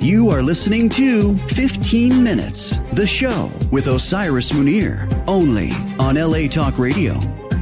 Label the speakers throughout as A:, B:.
A: You are listening to 15 Minutes, the show with Osiris Munir, only on LA Talk Radio.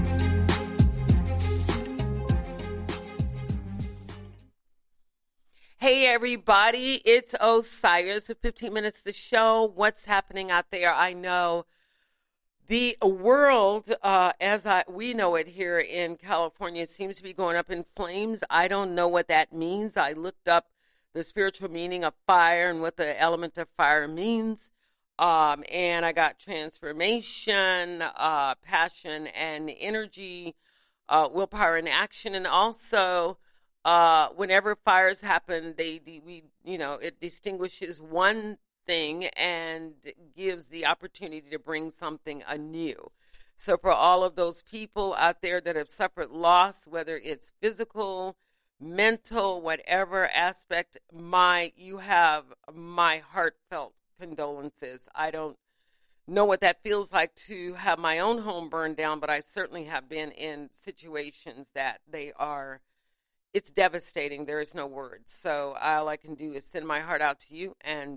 B: Hey everybody, it's Osiris with 15 Minutes the show. What's happening out there? I know the world, we know it here in California, seems to be going up in flames. I don't know what that means. I looked up the spiritual meaning of fire and what the element of fire means. And I got transformation, passion and energy, willpower and action, and also whenever fires happen, it distinguishes one thing and gives the opportunity to bring something anew. So for all of those people out there that have suffered loss, whether it's physical, mental, whatever aspect, you have my heartfelt condolences. I don't know what that feels like to have my own home burned down, but I certainly have been in situations that it's devastating. There is no words. So all I can do is send my heart out to you and,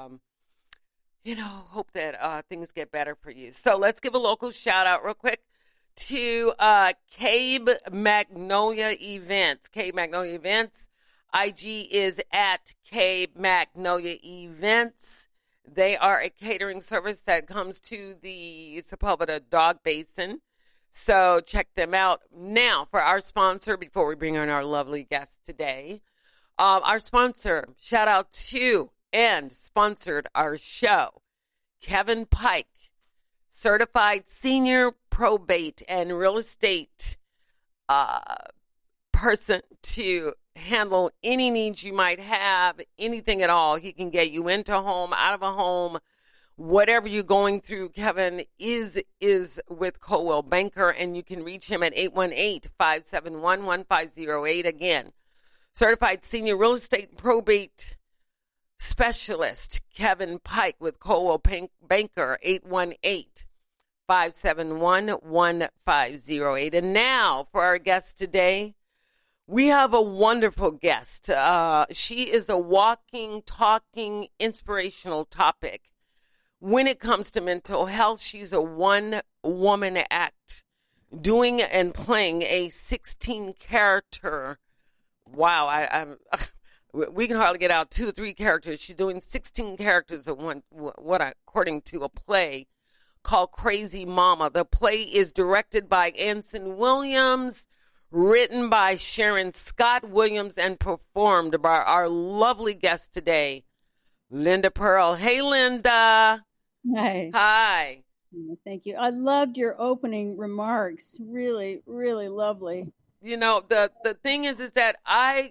B: hope that things get better for you. So let's give a local shout out real quick to Cabe Magnolia Events. Cabe Magnolia Events. IG is at Cabe Magnolia Events. They are a catering service that comes to the Sepulveda Dog Basin. So check them out. Now, for our sponsor, before we bring on our lovely guest today, our sponsor, shout out to and sponsored our show, Kevin Pike, certified senior probate and real estate person to handle any needs you might have, anything at all. He can get you into a home, out of a home, whatever you're going through. Kevin is with Coldwell Banker, and you can reach him at 818-571-1508. Again, certified senior real estate probate specialist, Kevin Pike with Coldwell Banker, 818-571-1508. And now for our guest today, we have a wonderful guest. She is a walking, talking, inspirational topic. When it comes to mental health, she's a one-woman act, doing and playing a 16-character. Wow, we can hardly get out 2 or 3 characters. She's doing 16 characters of according to a play called Crazy Mama. The play is directed by Anson Williams, written by Sharon Scott Williams, and performed by our lovely guest today, Linda Pearl. Hey, Linda.
C: Hi.
B: Hi.
C: Thank you. I loved your opening remarks. Really, really lovely.
B: You know, the thing is that I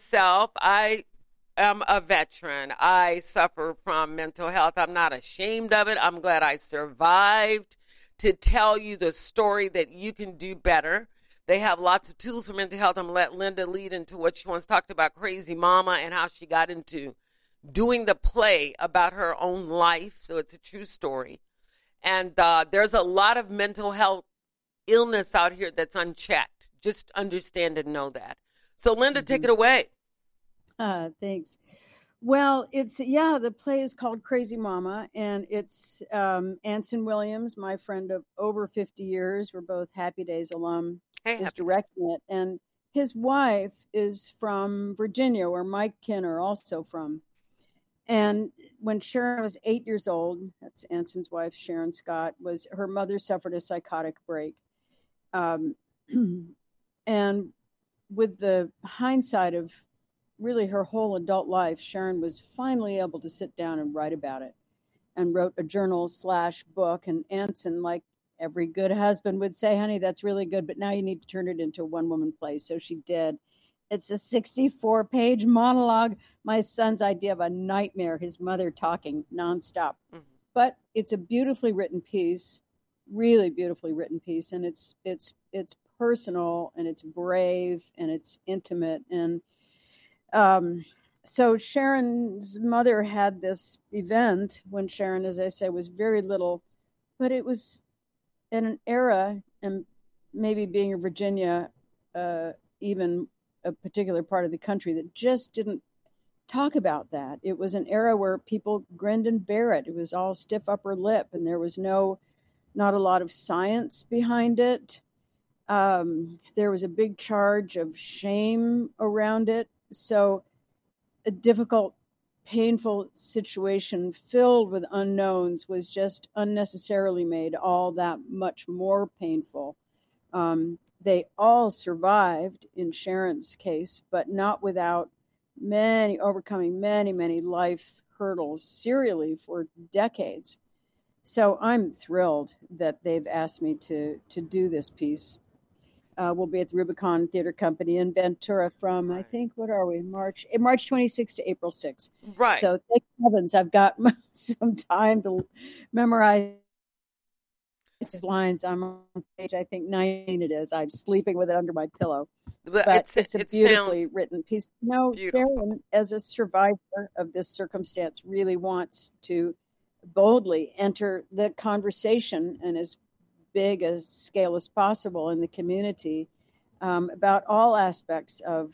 B: am a veteran. I suffer from mental health. I'm not ashamed of it. I'm glad I survived to tell you the story that you can do better. They have lots of tools for mental health. I'm going to let Linda lead into what she once talked about, Crazy Mama, and how she got into doing the play about her own life. So it's a true story. And there's a lot of mental health illness out here that's unchecked. Just understand and know that. So Linda, take it away.
C: Thanks. Well, the play is called Crazy Mama, and it's Anson Williams, my friend of over 50 years. We're both Happy Days alum, is directing it. And his wife is from Virginia, where Mike Kin are also from. And when Sharon was 8 years old, that's Anson's wife, Sharon Scott, her mother suffered a psychotic break. And with the hindsight of really her whole adult life, Sharon was finally able to sit down and write about it, and wrote a journal/book. And Anson, like every good husband, would say, honey, that's really good, but now you need to turn it into a one-woman play. So she did. It's a 64-page monologue, my son's idea of a nightmare, his mother talking nonstop. Mm-hmm. But it's a beautifully written piece, really beautifully written piece, and it's personal, and it's brave, and it's intimate. And so Sharon's mother had this event when Sharon, as I say, was very little, but it was in an era, and maybe being in Virginia, even a particular part of the country that just didn't talk about that. It was an era where people grinned and bare it. It was all stiff upper lip, and there was not a lot of science behind it. There was a big charge of shame around it. So a difficult, painful situation filled with unknowns was just unnecessarily made all that much more painful. They all survived in Sharon's case, but not without overcoming many life hurdles serially for decades. So I'm thrilled that they've asked me to do this piece. We'll be at the Rubicon Theater Company in Ventura from, I think, what are we, March 26th to April 6th.
B: Right.
C: So thank heavens I've got some time to memorize these lines. I'm on page, I think, 9 it is. I'm sleeping with it under my pillow. But it's a beautifully written piece. Sharon, as a survivor of this circumstance, really wants to boldly enter the conversation and as big a scale as possible in the community about all aspects of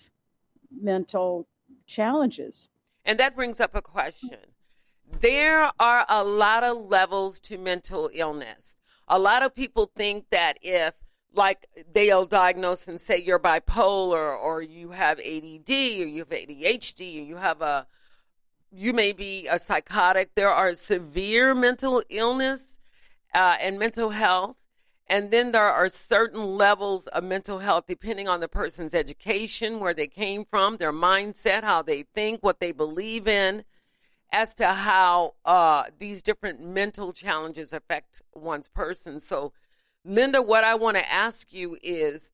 C: mental challenges. And
B: that brings up a question. There are a lot of levels to mental illness. A lot of people think that if, like, they'll diagnose and say you're bipolar or you have ADD or you have ADHD or you may be a psychotic. There are severe mental illness and mental health. And then there are certain levels of mental health depending on the person's education, where they came from, their mindset, how they think, what they believe in, as to how these different mental challenges affect one's person. So, Linda, what I want to ask you is,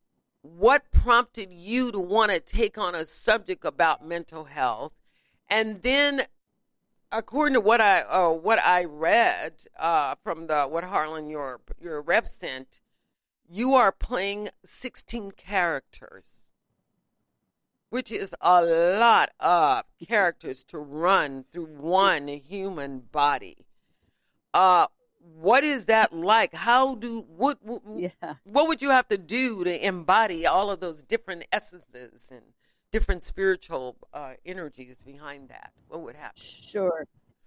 B: what prompted you to want to take on a subject about mental health? And then, according to what I read from what Harlan, your rep, sent, you are playing 16 characters, which is a lot of characters to run through one human body. What is that like? What would you have to do to embody all of those different essences and different spiritual energies behind that? What would happen?
C: Sure.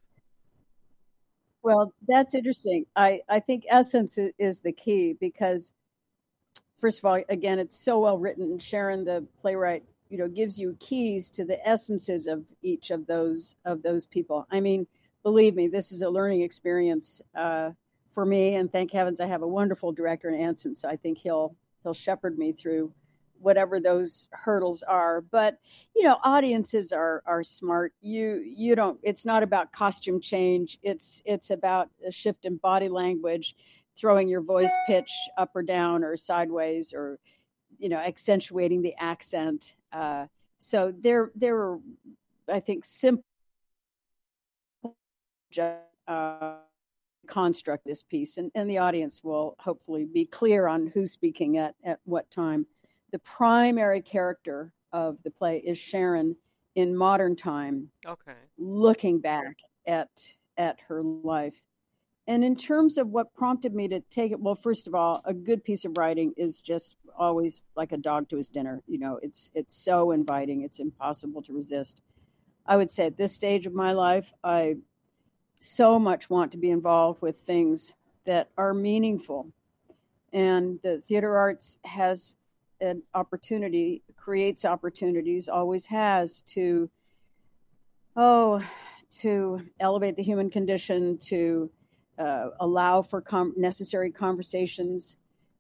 C: Well, that's interesting. I think essence is the key because, first of all, again, it's so well written. Sharon, the playwright, gives you keys to the essences of each of those people. I mean, believe me, this is a learning experience for me, and thank heavens I have a wonderful director in Anson, so I think he'll shepherd me through whatever those hurdles are. But audiences are smart. You don't. It's not about costume change. It's about a shift in body language, throwing your voice pitch up or down or sideways, or accentuating the accent. So there are, I think, simple construct this piece, and the audience will hopefully be clear on who's speaking at what time. The primary character of the play is Sharon in modern time, looking back at her life. And in terms of what prompted me to take it, well, first of all, a good piece of writing is just always like a dog to his dinner. It's so inviting. It's impossible to resist. I would say at this stage of my life, I so much want to be involved with things that are meaningful. And the theater arts has an opportunity, creates opportunities, always has to elevate the human condition, to allow for necessary conversations.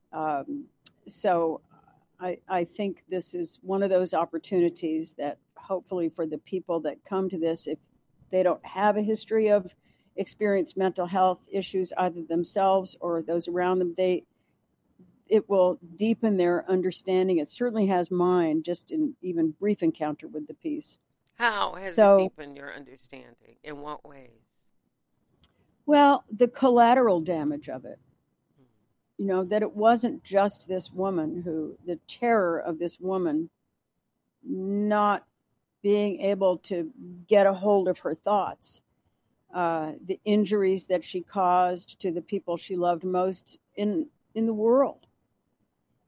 C: So I think this is one of those opportunities that hopefully for the people that come to this, if they don't have a history of experienced mental health issues, either themselves or those around them, it will deepen their understanding. It certainly has mine, just in even brief encounter with the piece.
B: How has it deepened your understanding? In what ways?
C: Well, the collateral damage of it. That it wasn't just this woman the terror of this woman not being able to get a hold of her thoughts, the injuries that she caused to the people she loved most in the world.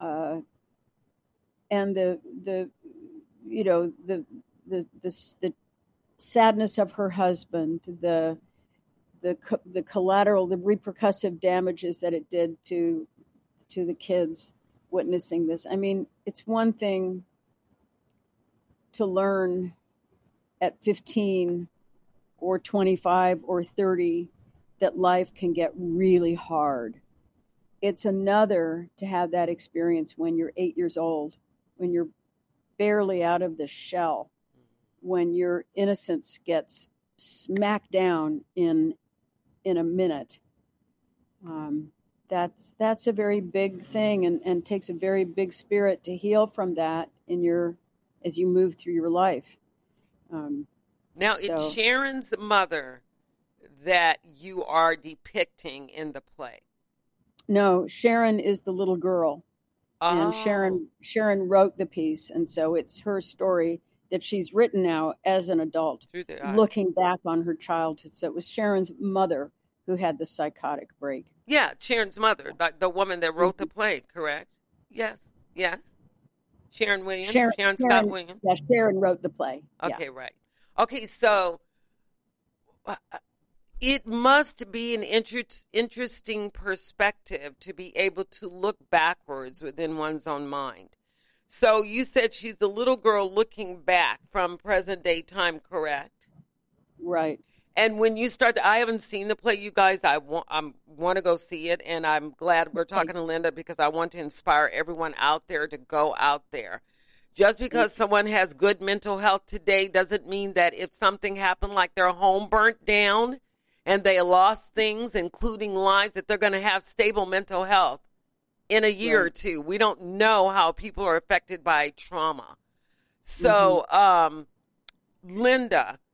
C: And the sadness of her husband, the collateral, the repercussive damages that it did to the kids witnessing this. I mean, it's one thing to learn at 15 or 25 or 30 that life can get really hard. It's another to have that experience when you're 8 years old, when you're barely out of the shell, when your innocence gets smacked down in a minute. That's a very big thing, and takes a very big spirit to heal from that as you move through your life.
B: It's Sharon's mother that you are depicting in the play.
C: No, Sharon is the little girl.
B: Oh.
C: And Sharon wrote the piece, and so it's her story that she's written now as an adult, looking back on her childhood. So it was Sharon's mother who had the psychotic break.
B: Yeah, Sharon's mother, the woman that wrote the play, correct? Yes. Sharon Williams, Sharon Scott Williams.
C: Yeah, Sharon wrote the play.
B: Okay, right. Okay, so it must be an interesting perspective to be able to look backwards within one's own mind. So you said she's the little girl looking back from present day time, correct?
C: Right.
B: And when you start, I haven't seen the play, you guys. I want to go see it, and I'm glad we're talking to Linda because I want to inspire everyone out there to go out there. Just because someone has good mental health today doesn't mean that if something happened, like their home burnt down and they lost things, including lives, that they're going to have stable mental health in a year or two. We don't know how people are affected by trauma. So, Linda,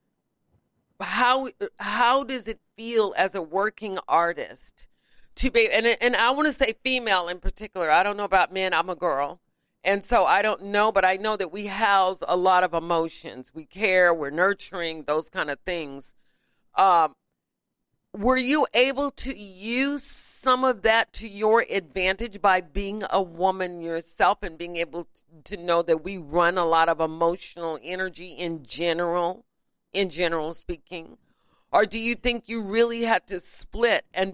B: how does it feel as a working artist to be, and I want to say female in particular. I don't know about men. I'm a girl. And so I don't know, but I know that we house a lot of emotions. We care, we're nurturing, those kind of things. Were you able to use some of that to your advantage by being a woman yourself and being able to know that we run a lot of emotional energy in general speaking? Or do you think you really had to split and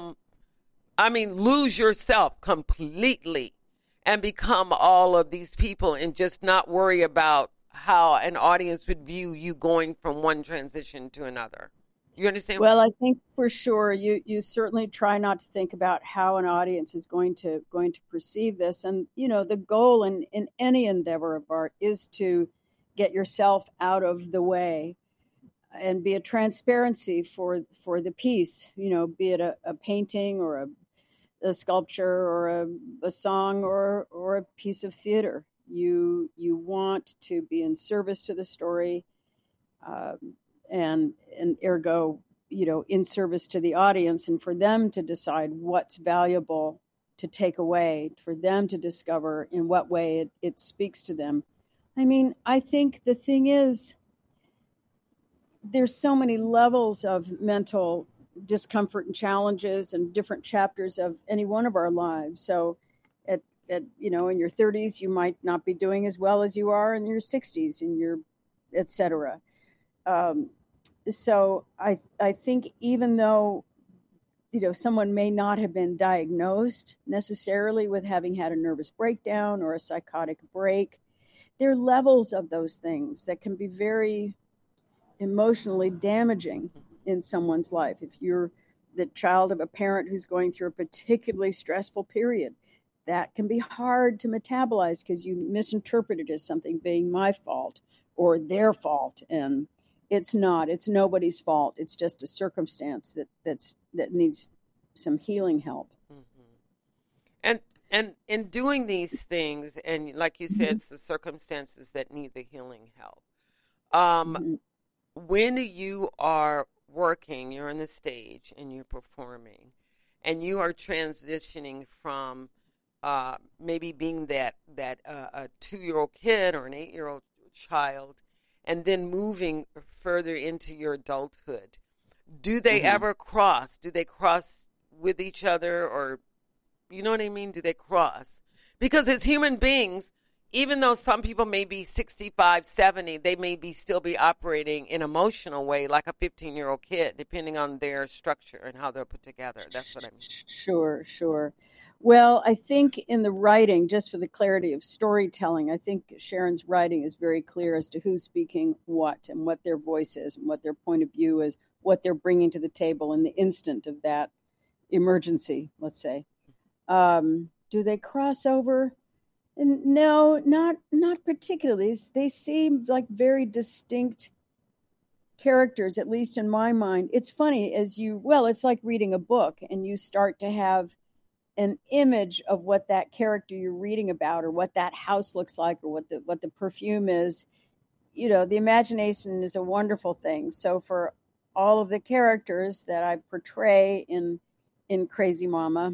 B: lose yourself completely and become all of these people and just not worry about how an audience would view you going from one transition to another? You understand?
C: Well, I think for sure you certainly try not to think about how an audience is going to perceive this. And, the goal in any endeavor of art is to get yourself out of the way and be a transparency for the piece, be it a painting or a sculpture or a song or a piece of theater. You want to be in service to the story, and ergo, in service to the audience, and for them to decide what's valuable to take away, for them to discover in what way it speaks to them. I think the thing is, there's so many levels of mental discomfort and challenges and different chapters of any one of our lives. So at in your 30s, you might not be doing as well as you are in your 60s, in your et cetera. So I think even though, someone may not have been diagnosed necessarily with having had a nervous breakdown or a psychotic break, there are levels of those things that can be very emotionally damaging in someone's life. If you're the child of a parent who's going through a particularly stressful period, that can be hard to metabolize because you misinterpret it as something being my fault or their fault. And it's not. It's nobody's fault. It's just a circumstance that needs some healing help.
B: Mm-hmm. And in doing these things, and like you said, it's the circumstances that need the healing help. When you are working, you're on the stage and you're performing, and you are transitioning from maybe being that a 2-year-old kid or an 8-year-old child, and then moving further into your adulthood. Do they ever cross? Do they cross with each other, or you know what I mean? Do they cross? Because as human beings, even though some people may be 65, 70, they may still be operating in an emotional way like a 15-year-old kid, depending on their structure and how they're put together. That's what I mean.
C: Sure. Well, I think in the writing, just for the clarity of storytelling, I think Sharon's writing is very clear as to who's speaking what and what their voice is and what their point of view is, what they're bringing to the table in the instant of that emergency, let's say. Do they cross over? No, not particularly. They seem like very distinct characters, at least in my mind. It's funny it's like reading a book and you start to have an image of what that character you're reading about or what that house looks like or what the perfume is. The imagination is a wonderful thing. So for all of the characters that I portray in Crazy Mama,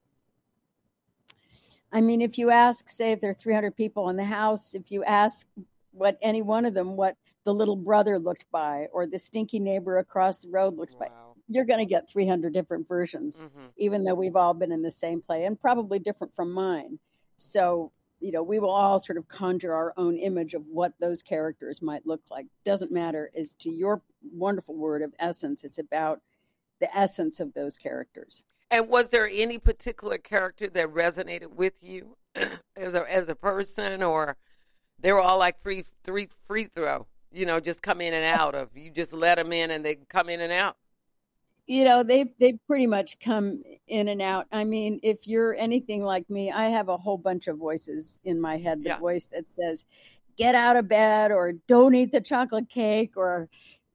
C: I mean, if you ask, say, if there are 300 people in the house, if you ask what any one of them, what the little brother looked by or the stinky neighbor across the road looks by, you're going to get 300 different versions, even though we've all been in the same play and probably different from mine. So, we will all sort of conjure our own image of what those characters might look like. Doesn't matter. As to your wonderful word of essence, it's about the essence of those characters.
B: And was there any particular character that resonated with you as a person, or they were all like free throw, just come in and out of, you just let them in and they come in and out?
C: They pretty much come in and out. I mean, if you're anything like me, I have a whole bunch of voices in my head. The voice that says, get out of bed, or don't eat the chocolate cake, or,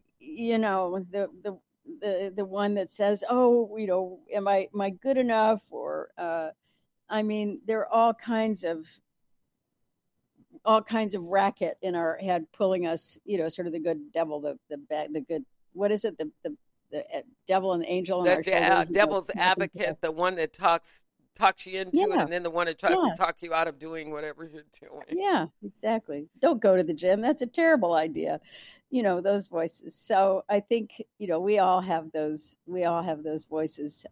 C: the one that says, oh, am I good enough? Or, I mean, there are all kinds of racket in our head pulling us, sort of the good devil, the good, what is it? The devil and the angel.
B: The devil's advocate, the one that talks you into it, and then the one that tries to talk you out of doing whatever you're doing.
C: Yeah, exactly. Don't go to the gym. That's a terrible idea. Those voices. So I think, we all have those voices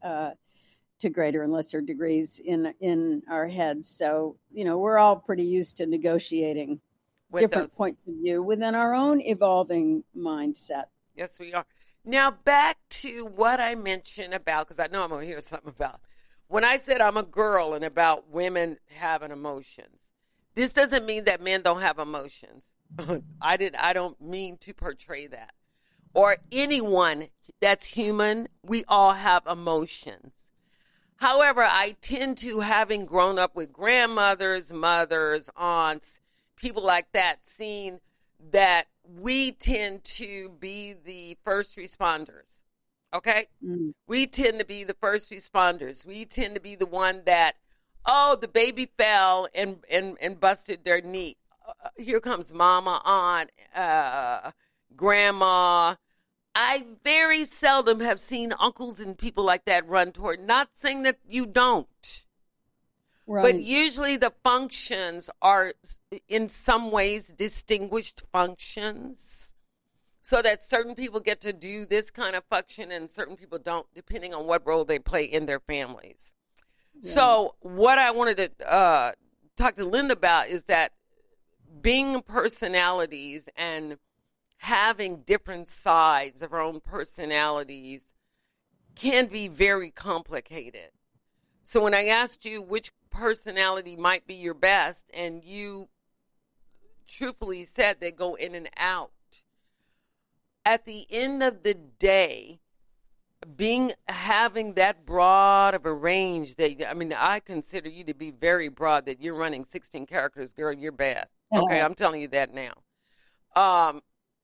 C: to greater and lesser degrees in our heads. So, we're all pretty used to negotiating with different points of view within our own evolving mindset.
B: Yes, we are. Now, back to what I mentioned about, because I know I'm going to hear something about, when I said I'm a girl and about women having emotions, this doesn't mean that men don't have emotions. I don't mean to portray that. Or anyone that's human, we all have emotions. However, I tend to, having grown up with grandmothers, mothers, aunts, people like that, seeing that we tend to be the first responders. Okay? Mm. We tend to be the first responders. We tend to be the one that, the baby fell and busted their knee. Here comes mama, aunt, grandma. I very seldom have seen uncles and people like that run toward. Not saying that you don't. Right. But usually the functions are in some ways distinguished functions, so that certain people get to do this kind of function and certain people don't, depending on what role they play in their families. Yeah. So what I wanted to talk to Linda about is that being personalities and having different sides of our own personalities can be very complicated. So when I asked you which personality might be your best, and you truthfully said they go in and out, at the end of the day, having that broad of a range, I consider you to be very broad, that you're running 16 characters, girl, you're bad. Okay, I'm telling you that now.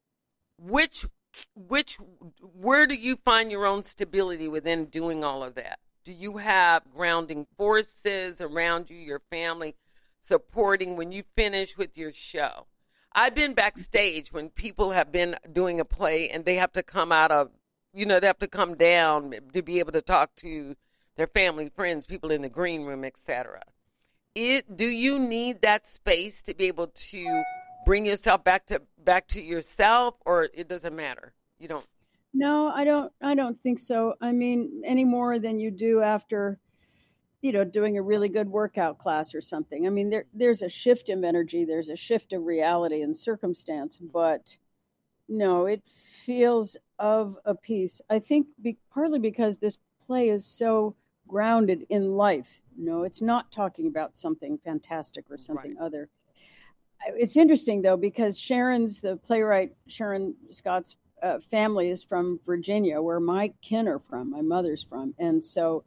B: Where do you find your own stability within doing all of that? Do you have grounding forces around you, your family, supporting when you finish with your show? I've been backstage when people have been doing a play and they have to come out of, they have to come down to be able to talk to their family, friends, people in the green room, etc. Do you need that space to be able to bring yourself back to yourself, or it doesn't matter? You don't?
C: No, I don't think so. I mean, any more than you do after, doing a really good workout class or something. I mean, there's a shift of energy, there's a shift of reality and circumstance, but no, it feels of a piece. I think partly because this play is so grounded in life. It's not talking about something fantastic or something other. It's interesting, though, because the playwright Sharon Scott's family is from Virginia, where my kin are from, my mother's from. And so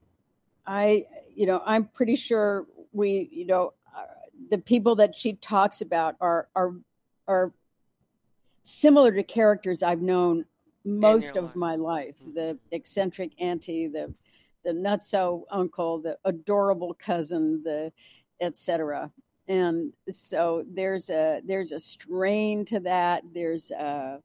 C: I'm pretty sure the people that she talks about are similar to characters I've known most of my life. The eccentric auntie, the nutso uncle, the adorable cousin, the etc. And so there's a strain to that. There's a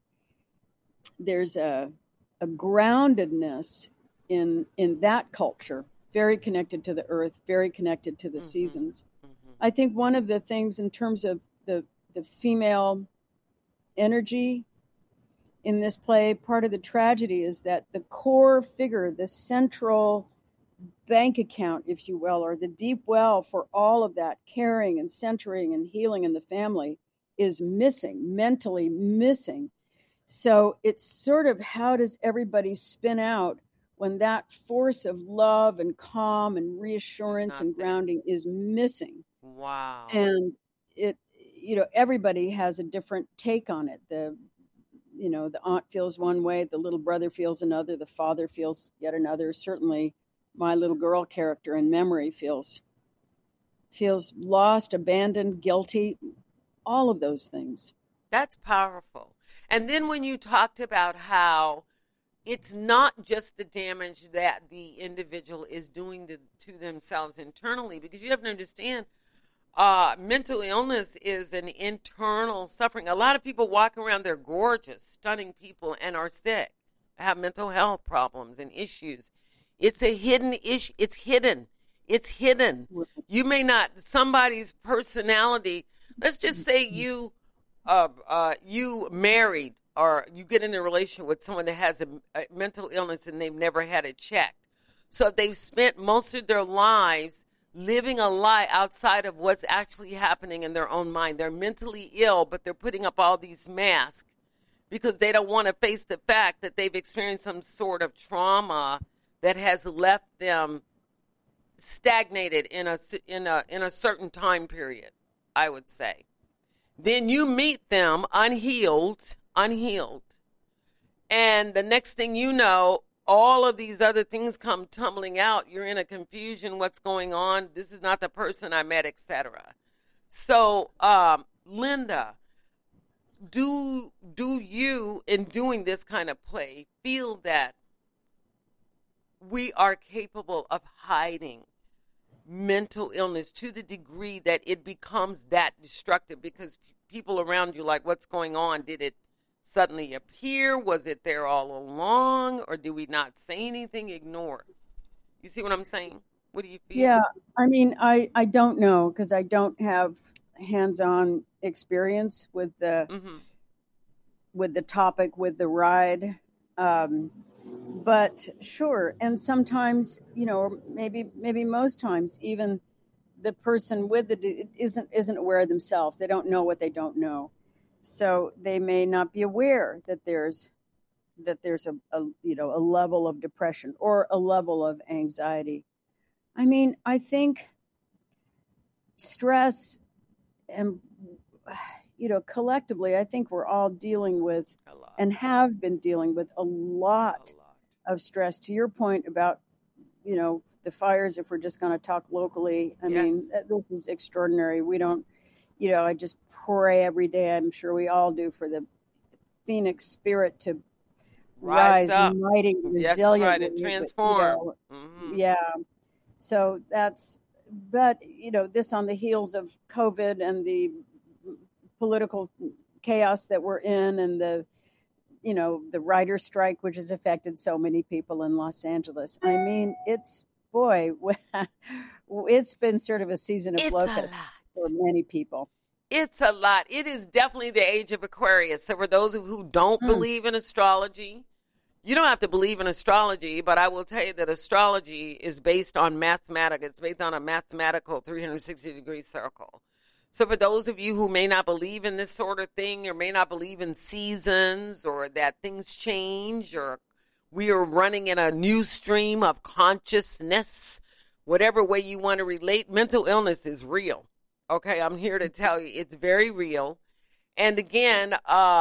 C: groundedness in that culture, very connected to the earth, very connected to the seasons. I think one of the things in terms of the female energy in this play, part of the tragedy is that the core figure, the central bank account, if you will, or the deep well for all of that caring and centering and healing in the family is missing, mentally missing. So it's sort of, how does everybody spin out when that force of love and calm and reassurance and grounding is missing?
B: Wow.
C: And everybody has a different take on it. The aunt feels one way, the little brother feels another, the father feels yet another. Certainly my little girl character in memory feels lost, abandoned, guilty, all of those things.
B: That's powerful. And then when you talked about how it's not just the damage that the individual is doing to themselves internally, because you have to understand, mental illness is an internal suffering. A lot of people walk around, they're gorgeous, stunning people, and are sick, have mental health problems and issues. It's a hidden issue. It's hidden. You may not, somebody's personality, let's just say you married, or you get in a relationship with someone that has a mental illness and they've never had it checked. So they've spent most of their lives living a lie outside of what's actually happening in their own mind. They're mentally ill, but they're putting up all these masks because they don't want to face the fact that they've experienced some sort of trauma that has left them stagnated in a certain time period, I would say. Then you meet them unhealed, and the next thing you know, all of these other things come tumbling out. You're in a confusion. What's going on? This is not the person I met, etc. So, Linda, do you, in doing this kind of play, feel that we are capable of hiding mental illness to the degree that it becomes that destructive? Because people around you, like, what's going on? Did it suddenly appear? Was it there all along? Or did we not say anything? Ignore. You see what I'm saying? What do you feel?
C: Yeah, I mean, I don't know, because I don't have hands-on experience with the topic, with the ride. But sure, and sometimes, maybe most times, even the person with it isn't aware of themselves. They don't know what they don't know. So they may not be aware that there's a level of depression or a level of anxiety. I mean, I think stress and, collectively, I think we're all dealing with and have been dealing with a lot of stress. To your point about, the fires, if we're just going to talk locally, I mean, this is extraordinary. We don't, I just pray every day, I'm sure we all do, for the Phoenix spirit to rise
B: up,
C: mighty, resilient,
B: yes, right, and transform.
C: Yeah. So but this on the heels of COVID and the political chaos that we're in, and the writer's strike, which has affected so many people in Los Angeles. I mean, it's been sort of a season of locusts for many people.
B: It's a lot. It is definitely the age of Aquarius. So for those who don't believe in astrology, You don't have to believe in astrology, but I will tell you that astrology is based on mathematics. It's based on a mathematical 360-degree circle. So for those of you who may not believe in this sort of thing, or may not believe in seasons, or that things change, or we are running in a new stream of consciousness, whatever way you want to relate, mental illness is real. Okay, I'm here to tell you it's very real. And again,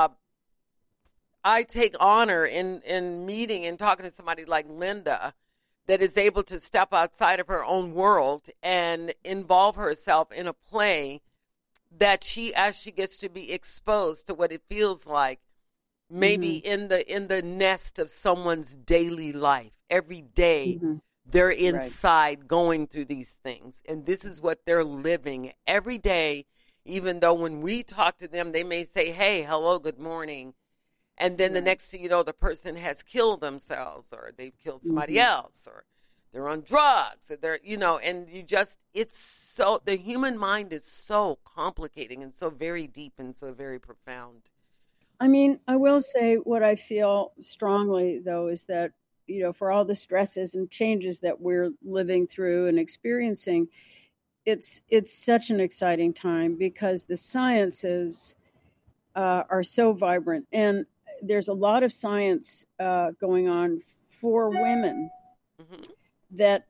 B: I take honor in meeting and talking to somebody like Linda that is able to step outside of her own world and involve herself in a play that as she gets to be exposed to what it feels like, maybe in the nest of someone's daily life. Every day they're inside going through these things, and this is what they're living every day, even though when we talk to them, they may say, hey, hello, good morning. And then the next thing you know, the person has killed themselves, or they've killed somebody else, or they're on drugs, or they're, and the human mind is so complicating and so very deep and so very profound.
C: I mean, I will say what I feel strongly, though, is that, for all the stresses and changes that we're living through and experiencing, it's such an exciting time because the sciences are so vibrant. And there's a lot of science going on for women that,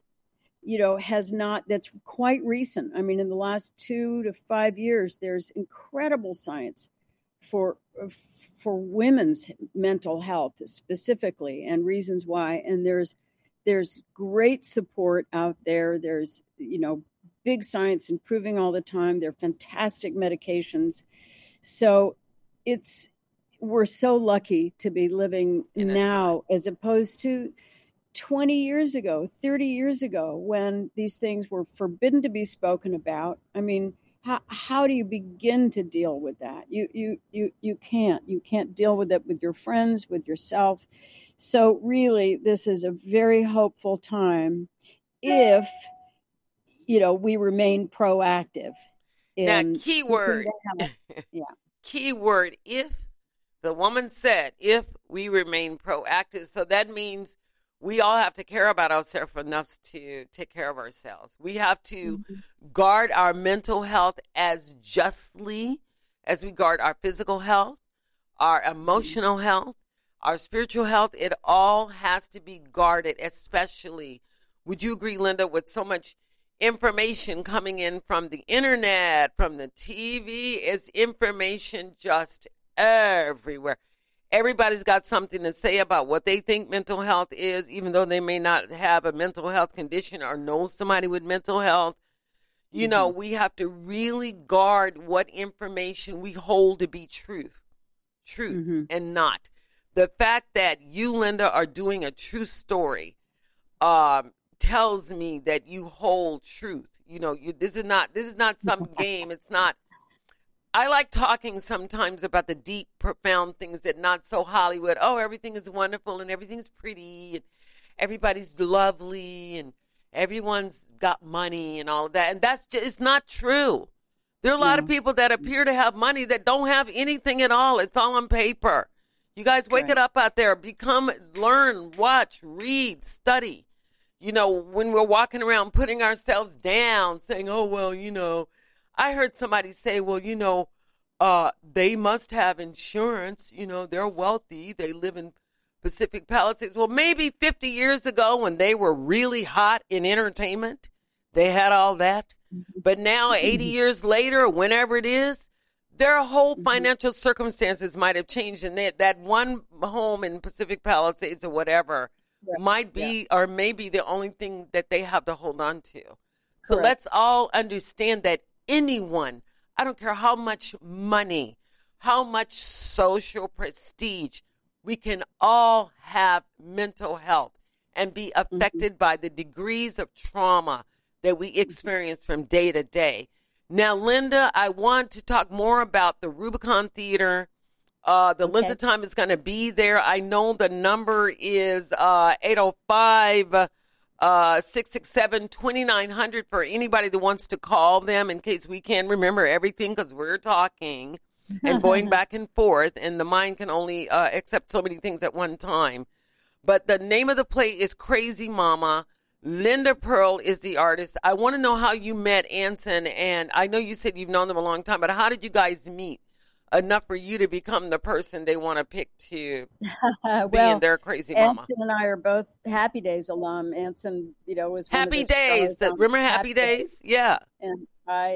C: that's quite recent. I mean, in the last 2 to 5 years, there's incredible science for women's mental health specifically, and reasons why. And there's great support out there. There's, big science improving all the time. There are fantastic medications. So we're so lucky to be living now as opposed to 20 years ago, 30 years ago, when these things were forbidden to be spoken about. I mean, how do you begin to deal with that? You can't deal with it with your friends, with yourself. So really, this is a very hopeful time if, we remain proactive.
B: Now, keyword, keyword, if the woman said, if we remain proactive. So that means we all have to care about ourselves enough to take care of ourselves. We have to guard our mental health as justly as we guard our physical health, our emotional health, our spiritual health. It all has to be guarded, especially, would you agree, Linda, with so much information coming in from the internet, from the TV, is information just everywhere. Everybody's got something to say about what they think mental health is, even though they may not have a mental health condition or know somebody with mental health. We have to really guard what information we hold to be truth and not. The fact that you, Linda, are doing a true story tells me that you hold truth. This is not some game. It's not. I like talking sometimes about the deep, profound things that not so Hollywood. Oh, everything is wonderful and everything's pretty and everybody's lovely and everyone's got money and all of that. And that's just, it's not true. There are a lot of people that appear to have money that don't have anything at all. It's all on paper. You guys wake it up out there. Learn, watch, read, study. When we're walking around putting ourselves down, saying, oh, well, I heard somebody say, well, they must have insurance. They're wealthy. They live in Pacific Palisades. Well, maybe 50 years ago when they were really hot in entertainment, they had all that. But now 80 years later, whenever it is, their whole financial circumstances might have changed. And that one home in Pacific Palisades or whatever might be or maybe the only thing that they have to hold on to. So let's all understand that anyone, I don't care how much money, how much social prestige, we can all have mental health and be affected by the degrees of trauma that we experience from day to day. Now, Linda, I want to talk more about the Rubicon Theater. The length of time is going to be there. I know the number is 805 667-2900 for anybody that wants to call them in case we can't remember everything because we're talking. and going back and forth, and the mind can only accept so many things at one time. But the name of the play is Crazy Mama. Linda Pearl is the artist. I want to know how you met Anson, and I know you said you've known them a long time, but how did you guys meet enough for you to become the person they want to pick to be in their Crazy Mama?
C: Anson and I are both Happy Days alum. Anson, was one
B: Happy
C: of the
B: Days. Remember Happy Days? Yeah.
C: And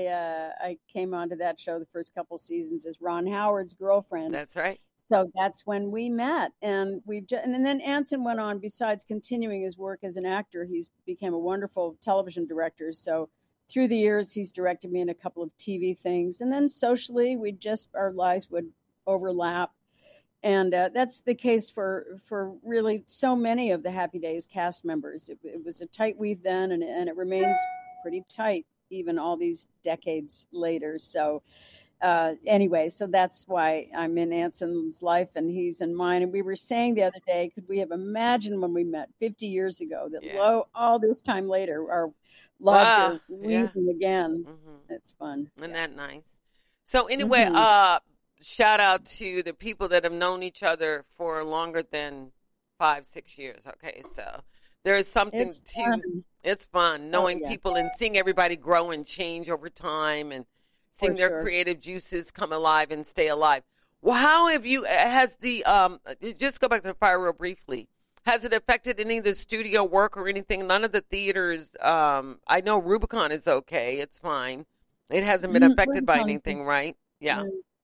C: I came onto that show the first couple seasons as Ron Howard's girlfriend.
B: That's right.
C: So that's when we met, and and then Anson went on. Besides continuing his work as an actor, he's became a wonderful television director. So through the years, he's directed me in a couple of TV things, and then socially, our lives would overlap, and that's the case for really so many of the Happy Days cast members. It was a tight weave then, and it remains pretty tight even all these decades later. So. Anyway, so that's why I'm in Anson's life and he's in mine. And we were saying the other day, could we have imagined when we met 50 years ago that all this time later, our lives are weaving again. Mm-hmm. It's fun.
B: Isn't that nice? So anyway, shout out to the people that have known each other for longer than 5-6 years. Okay, so there is something it's fun knowing people and seeing everybody grow and change over time and seeing their creative juices come alive and stay alive. Well, how have you, just go back to the fire real briefly. Has it affected any of the studio work or anything? None of the theaters, I know Rubicon is okay. It's fine. It hasn't been affected by anything, right? Yeah.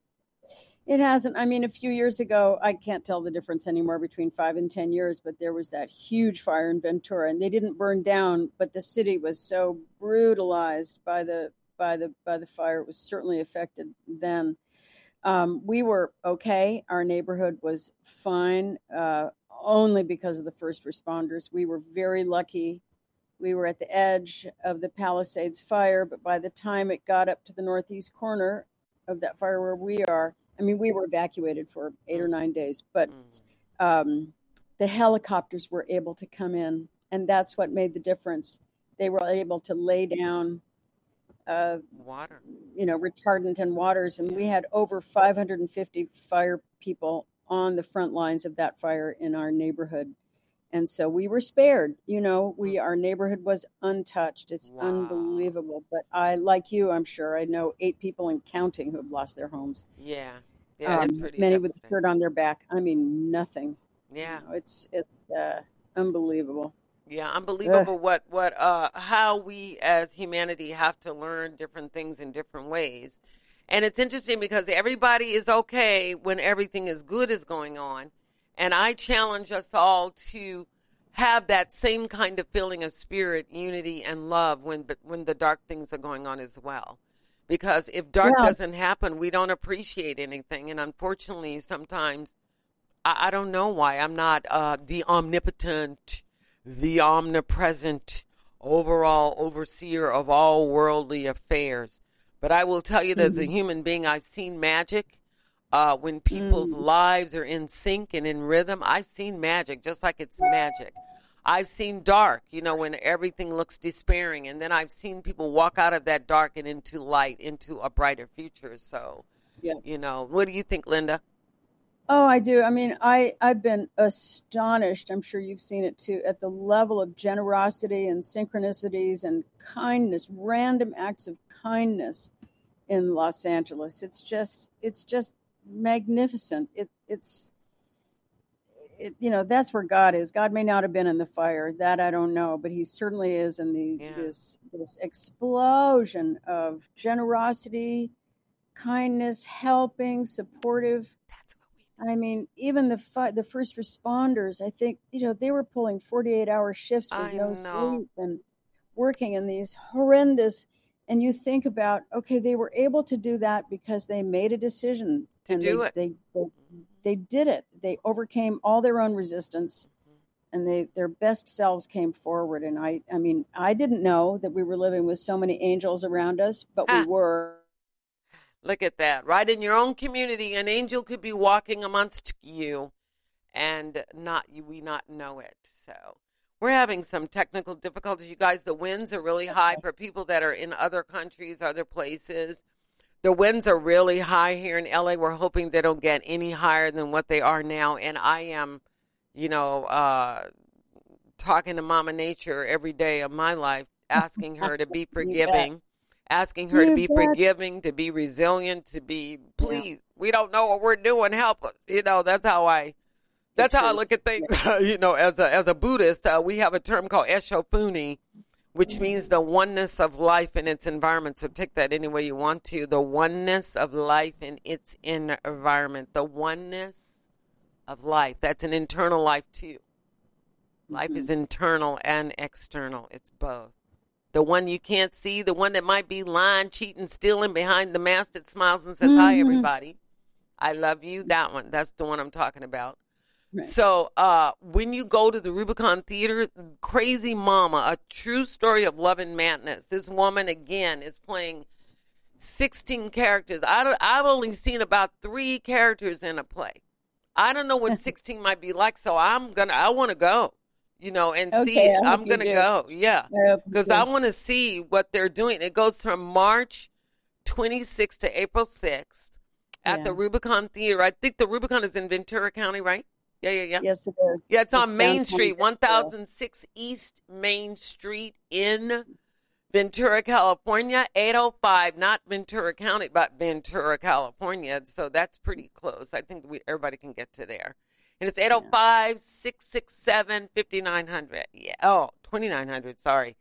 C: It hasn't. I mean, a few years ago, I can't tell the difference anymore between 5 and 10 years, but there was that huge fire in Ventura and they didn't burn down, but the city was so brutalized by the fire. It was certainly affected then. We were okay. Our neighborhood was fine, only because of the first responders. We were very lucky. We were at the edge of the Palisades fire, but by the time it got up to the northeast corner of that fire where we are, I mean, we were evacuated for 8 or 9 days, but the helicopters were able to come in, and that's what made the difference. They were able to lay down
B: water,
C: retardant and waters. And we had over 550 fire people on the front lines of that fire in our neighborhood. And so we were spared, our neighborhood was untouched. It's unbelievable. But like you, I'm sure I know 8 people and counting who have lost their homes.
B: Yeah. It's pretty
C: many with a shirt on their back. I mean, nothing.
B: Yeah.
C: It's unbelievable.
B: Yeah, unbelievable how we as humanity have to learn different things in different ways. And it's interesting because everybody is okay when everything is good is going on. And I challenge us all to have that same kind of feeling of spirit, unity, and love when the dark things are going on as well. Because if dark doesn't happen, we don't appreciate anything. And unfortunately, sometimes, I don't know why, I'm not the omnipotent, the omnipresent, overall overseer of all worldly affairs. But I will tell you that as a human being, I've seen magic. When people's lives are in sync and in rhythm, I've seen magic, just like it's magic. I've seen dark, when everything looks despairing. And then I've seen people walk out of that dark and into light, into a brighter future. So, what do you think, Linda?
C: Oh, I do. I mean, I've been astonished. I'm sure you've seen it too, at the level of generosity and synchronicities and kindness, random acts of kindness in Los Angeles. It's just magnificent. That's where God is. God may not have been in the fire. That I don't know, but he certainly is in this explosion of generosity, kindness, helping, supportive. I mean, even the first responders, I think, they were pulling 48-hour shifts with no sleep and working in these horrendous, and you think about, okay, they were able to do that because they made a decision
B: to do it.
C: They did it. They overcame all their own resistance and their best selves came forward. And I mean, I didn't know that we were living with so many angels around us, but we were.
B: Look at that. Right in your own community, an angel could be walking amongst you and we not know it. So we're having some technical difficulties. You guys, the winds are really high for people that are in other countries, other places. The winds are really high here in LA. We're hoping they don't get any higher than what they are now. And I am, talking to Mama Nature every day of my life, asking her to be forgiving, asking her to be forgiving, to be resilient, to be, please, we don't know what we're doing. Help us. That's how I look at things. As a Buddhist, we have a term called Eshofuni, which means the oneness of life in its environment. So take that any way you want to. The oneness of life in its environment. The oneness of life. That's an internal life too. Life is internal and external. It's both. The one you can't see, the one that might be lying, cheating, stealing behind the mask that smiles and says, hi, everybody. I love you. That one. That's the one I'm talking about. Right. So when you go to the Rubicon Theater, Crazy Mama, a true story of love and madness. This woman, again, is playing 16 characters. I've only seen about 3 characters in a play. I don't know what 16 might be like, so I want to go, and see it. I'm going to go. Yeah. Because I want to see what they're doing. It goes from March 26th to April 6th at the Rubicon Theater. I think the Rubicon is in Ventura County, right? Yeah.
C: Yes, it is.
B: Yeah, it's on Main Street, 1006 East Main Street in Ventura, California, 805, not Ventura County, but Ventura, California. So that's pretty close. I think everybody can get to there. And it's 805-667-5900. Yeah. Oh, 2900, sorry.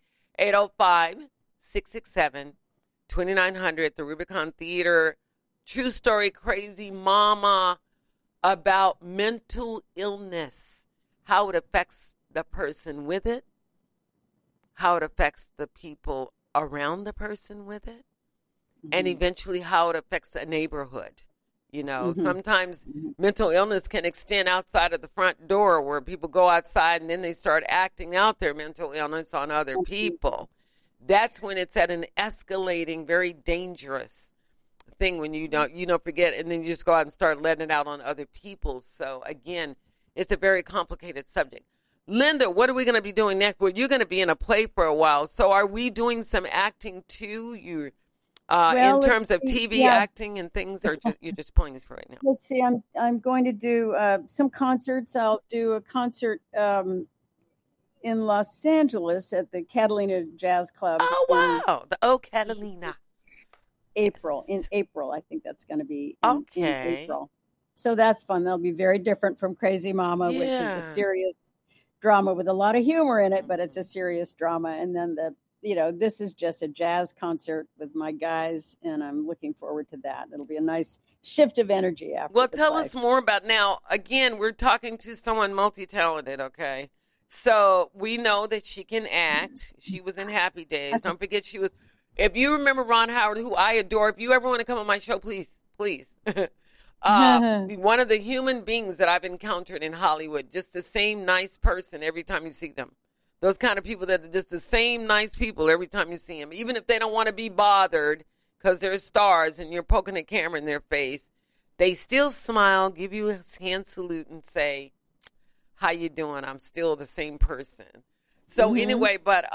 B: 805-667-2900, the Rubicon Theater. True story, Crazy Mama, about mental illness, how it affects the person with it, how it affects the people around the person with it, and eventually how it affects a neighborhood. Sometimes mental illness can extend outside of the front door where people go outside and then they start acting out their mental illness on other people. That's when it's at an escalating, very dangerous thing when you don't forget, and then you just go out and start letting it out on other people. So again, it's a very complicated subject. Linda, what are we going to be doing next? Well, you're going to be in a play for a while. So are we doing some acting too? In terms of TV acting and things, or you're just playing this for right now?
C: Let's see. I'm going to do some concerts. I'll do a concert in Los Angeles at the Catalina Jazz Club.
B: Oh wow, the Catalina.
C: In April, I think that's going to be in April. So that's fun. That'll be very different from Crazy Mama, which is a serious drama with a lot of humor in it, but it's a serious drama. And then this is just a jazz concert with my guys, and I'm looking forward to that. It'll be a nice shift of energy after.
B: Well, tell us more about now. Again, we're talking to someone multi-talented, okay? So we know that she can act. She was in Happy Days. Don't forget she was. If you remember Ron Howard, who I adore, if you ever want to come on my show, please. One of the human beings that I've encountered in Hollywood, just the same nice person every time you see them. Those kind of people that are just the same nice people every time you see them. Even if they don't want to be bothered because they're stars and you're poking a camera in their face, they still smile, give you a hand salute and say, how you doing? I'm still the same person. So anyway, but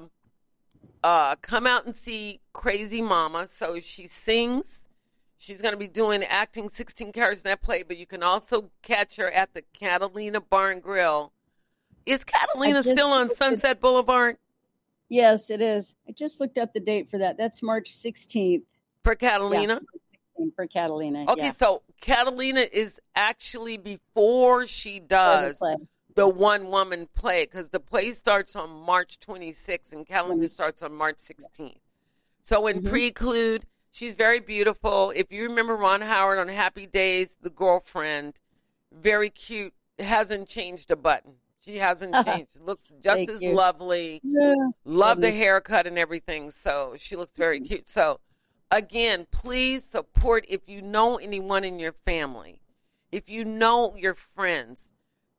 B: come out and see Crazy Mama. So she sings. She's going to be acting 16 characters in that play, but you can also catch her at the Catalina Bar and Grill. Is Catalina still on Sunset Boulevard?
C: Yes, it is. I just looked up the date for that. That's March 16th.
B: For Catalina?
C: Yeah, for Catalina.
B: Okay, so Catalina is actually before she does the one-woman play, because the play starts on March 26th and Catalina starts on March 16th. So in Preclude, she's very beautiful. If you remember Ron Howard on Happy Days, the girlfriend, very cute, hasn't changed a button. She hasn't changed. Looks just as lovely. Yeah. Love the haircut and everything. So she looks very cute. So again, please support if you know anyone in your family. If you know your friends,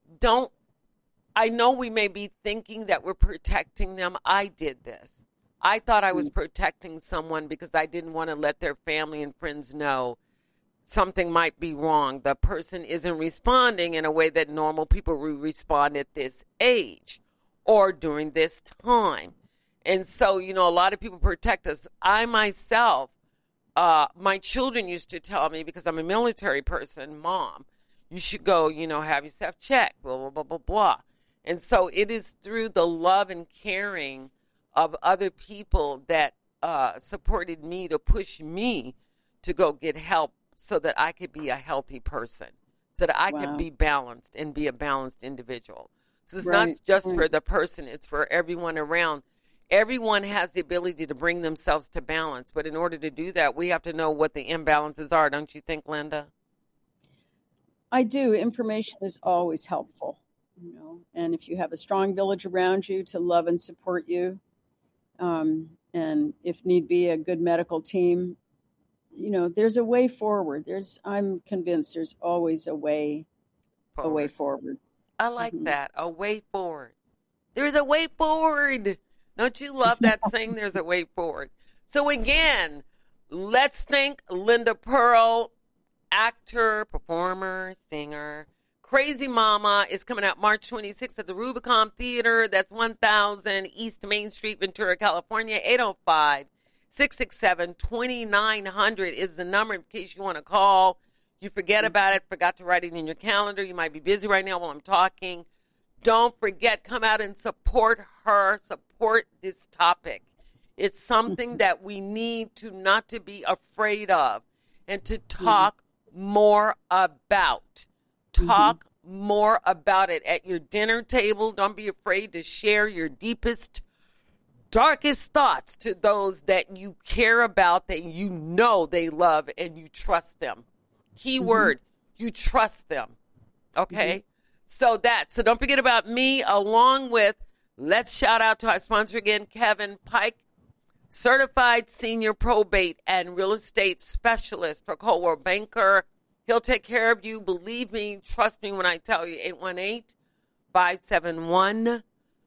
B: I know we may be thinking that we're protecting them. I did this. I thought I was protecting someone because I didn't want to let their family and friends know something might be wrong. The person isn't responding in a way that normal people would respond at this age or during this time. And so, a lot of people protect us. I myself my children used to tell me, because I'm a military person, Mom, you should go, have yourself checked, blah, blah, blah, blah, blah. And so it is through the love and caring of other people that supported me to push me to go get help so that I could be a healthy person, so that I could be balanced and be a balanced individual. So it's not just for the person, it's for everyone around. Everyone has the ability to bring themselves to balance, but in order to do that, we have to know what the imbalances are. Don't you think, Linda?
C: I do. Information is always helpful, and if you have a strong village around you to love and support you, and if need be, a good medical team, there's a way forward. I'm convinced there's always a way forward.
B: I like that. A way forward. There's a way forward. Don't you love that saying? There's a way forward. So again, let's thank Linda Pearl, actor, performer, singer. Crazy Mama is coming out March 26th at the Rubicon Theater. That's 1000 East Main Street, Ventura, California. 805-667-2900 is the number in case you want to call. You forget about it, forgot to write it in your calendar. You might be busy right now while I'm talking. Don't forget, come out and support her, support this topic. It's something that we need to not to be afraid of and to talk more about. Talk more about it at your dinner table. Don't be afraid to share your deepest, darkest thoughts to those that you care about, that you know they love and you trust them. Key word, you trust them. Okay? So don't forget about me, along with, let's shout out to our sponsor again, Kevin Pike, certified senior probate and real estate specialist for Coldwell Banker. He'll take care of you. Believe me, trust me when I tell you. 818-571-5808.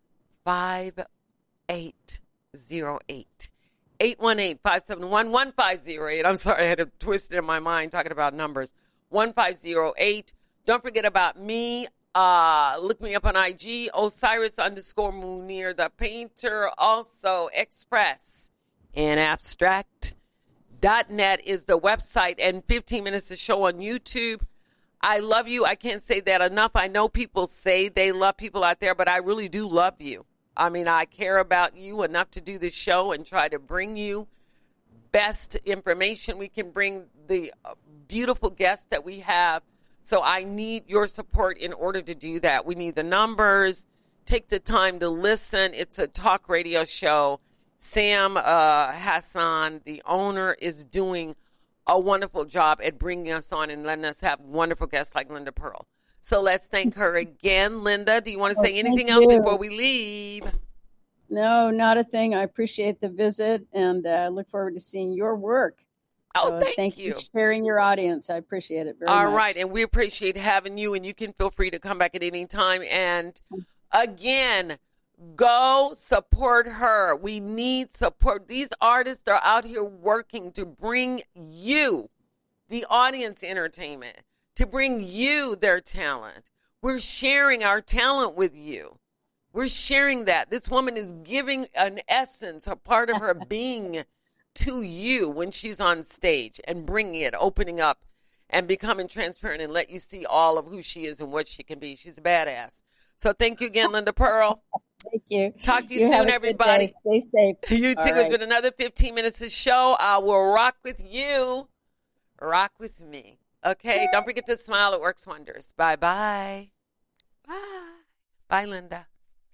B: 818-571-1508. I'm sorry, I had to twist it in my mind talking about numbers. 1508. Don't forget about me. Look me up on IG, Osiris_Munir, the painter. Also, Express and Abstract.net is the website, and 15 Minutes to Show on YouTube. I love you. I can't say that enough. I know people say they love people out there, but I really do love you. I mean, I care about you enough to do this show and try to bring you best information we can bring, the beautiful guests that we have. So I need your support in order to do that. We need the numbers. Take the time to listen. It's a talk radio show. Sam Hassan, the owner, is doing a wonderful job at bringing us on and letting us have wonderful guests like Linda Pearl. So let's thank her again. Linda, do you want to say anything else before we leave?
C: No, not a thing. I appreciate the visit and look forward to seeing your work.
B: Oh, thank you.
C: For sharing your audience. I appreciate it very much.
B: All right, and we appreciate having you, and you can feel free to come back at any time. And again, go support her. We need support. These artists are out here working to bring you, the audience, entertainment, to bring you their talent. We're sharing our talent with you. We're sharing that. This woman is giving an essence, a part of her being to you when she's on stage and bringing it, opening up and becoming transparent and let you see all of who she is and what she can be. She's a badass. So thank you again, Linda Pearl.
C: Thank you.
B: Talk to you soon, everybody.
C: Stay safe.
B: You too. It's been another 15 Minutes of Show. I will rock with you. Rock with me. Okay? Don't forget to smile. It works wonders. Bye-bye. Bye. Bye, Linda.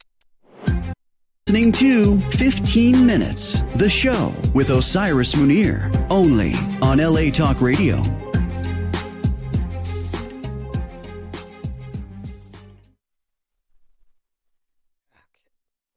A: Listening to 15 Minutes, the show with Osiris Munir, only on LA Talk Radio.